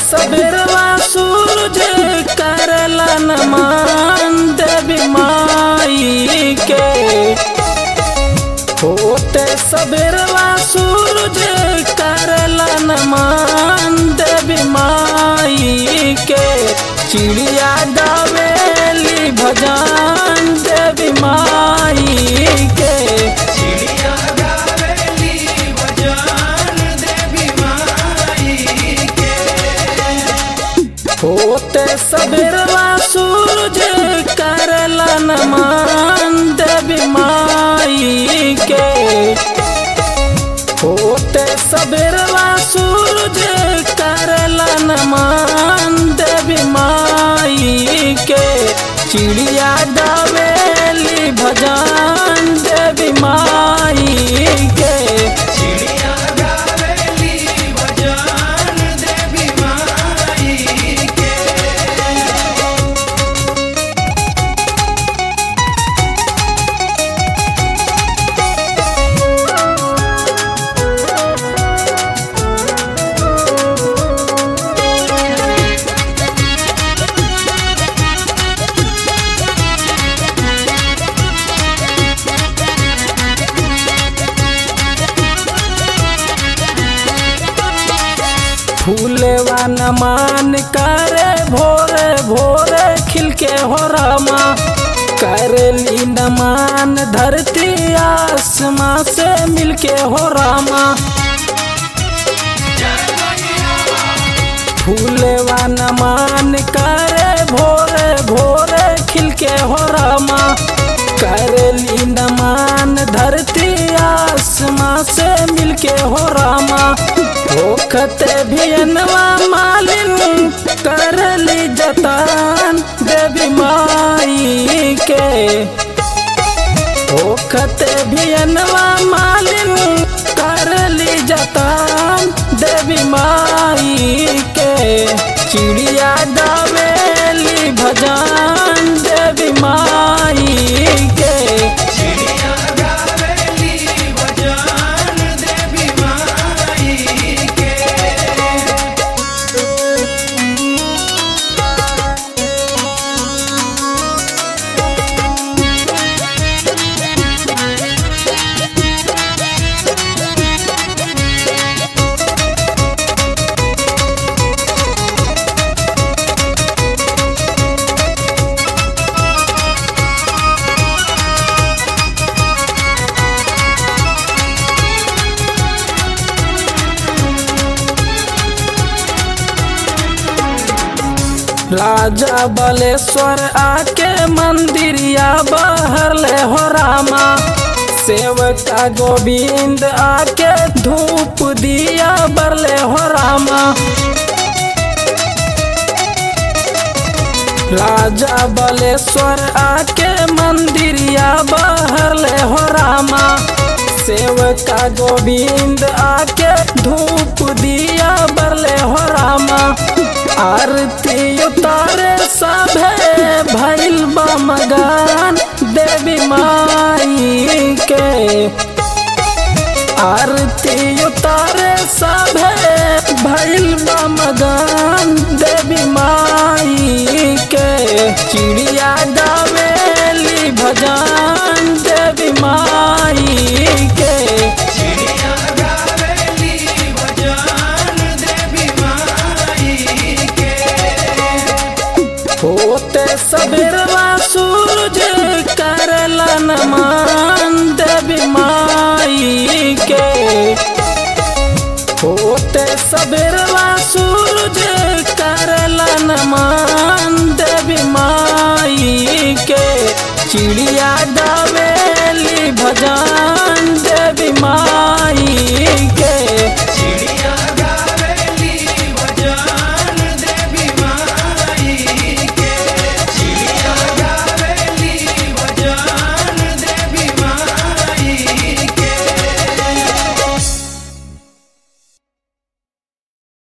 सबेरवा सूरज करला नमन देवी माई के। होते सबेरवा सूरज करला नमन देवी माई के। चिड़िया गावेली भजन देवी माई के। चिड़िया गावेली भजन देवी माई के। होते सबेरवा सूरज करला नमन देवी माई के। होते सबेरवा सूरज करला नमन देवी माई के। चिड़िया गावेली भजन देवी माई के। चिड़िया गावेली भजन देवी माई के। फूलेवा नमन करे भोरे भोरे खिलके हो रामा। करेली नमन धरती आसमां से मिलके हो रामा। फूलेवा नमन करे भोरे भोरे खिलके हो रामा। करेली नमन धरती आसमां से मिलके हो रामा। होखते भियनवा मालिन करली जतन देवी माई के। होखते भियनवा मालिन करली जतन देवी माई के। चिड़िया गावेली भजन देवी माई के। चिड़िया गावेली भजन देवी माई के। राजा बलेश्वर आके मंदिरिया बाहर ले हो रामा। सेवका गोविंद आके धूप दिया बरले हो रामा। राजा बलेश्वर आके मंदिरिया बाहर ले हो रामा। सेवका गोविंद आके धूप दिया बरले हो रामा। आरती उतारे सभे भइल बा मगन देवी माई के। आरती उतारे सभे भइल बा मगन देवी माई के। चिड़िया गावेली भजन देवी माई के। चिड़िया गावेली भजन देवी माई के। होते सबेरवा सूरज करला नमन देवी माई के। होते सबेरवा सूरज करला नमन देवी माई के। चिड़िया